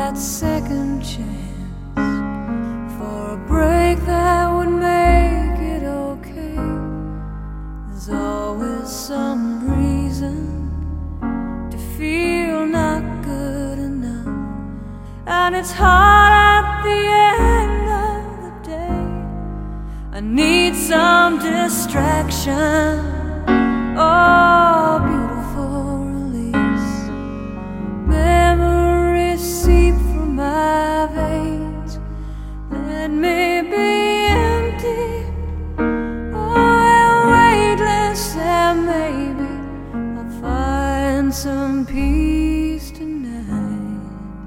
that second chance, for a break that would make it okay. There's always some reason to feel not good enough, and it's hard at the end of the day. I need some distraction, oh, beautiful release. Memories seep from my veins. Let me be empty, oh, and weightless, and maybe I'll find some peace tonight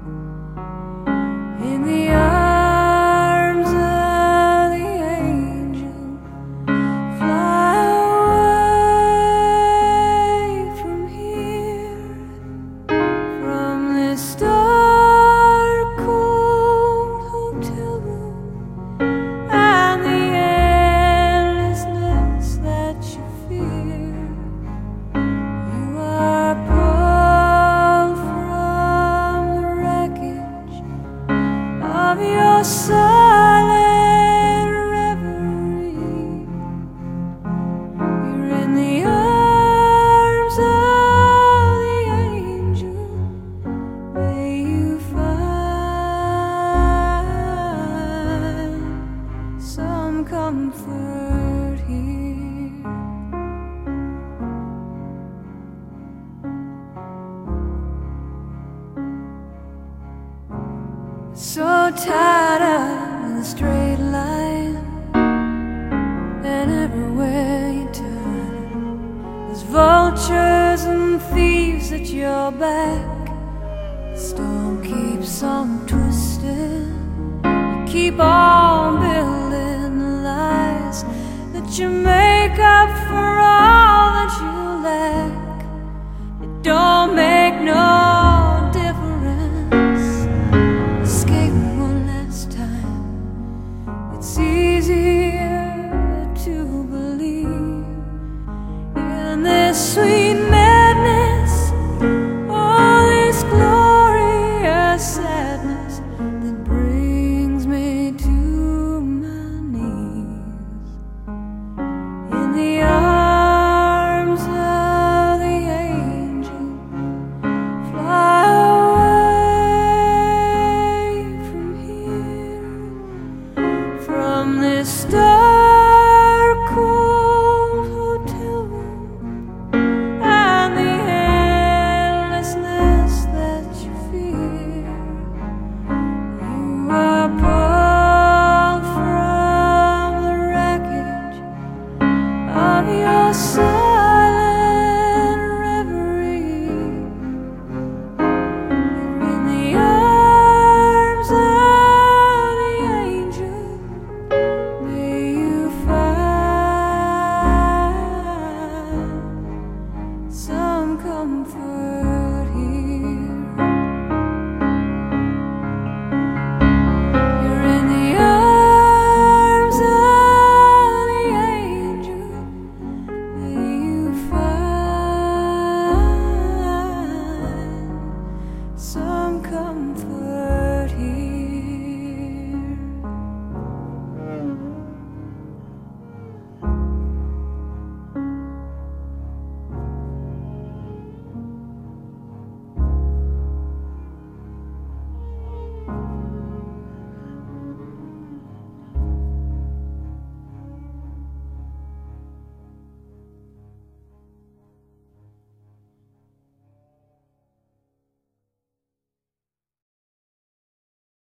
in the arms of the angel. Fly away from here, from this dark, cold hotel room, and the endlessness that you fear. You are pulled from the wreckage of your silent reverie. You're in the arms of the angel. May you find some comfort here. So tired of the straight line, and everywhere you turn, there's vultures and thieves at your back. The storm keeps on twisting. You keep on building the lies that you make up for all that you lack. It don't make no difference. Escape one last time. It's easier to believe in this sweet madness, all this glorious sadness that brings me to my knees. In the arms of the angel, fly away from here, from this dark, cold hotel room, and the endlessness that you fear. You are pulled from the wreckage of your silent reverie. You're in the arms of the angel. May you find some comfort here. You're in the arms of the angel. May you find some comfort here.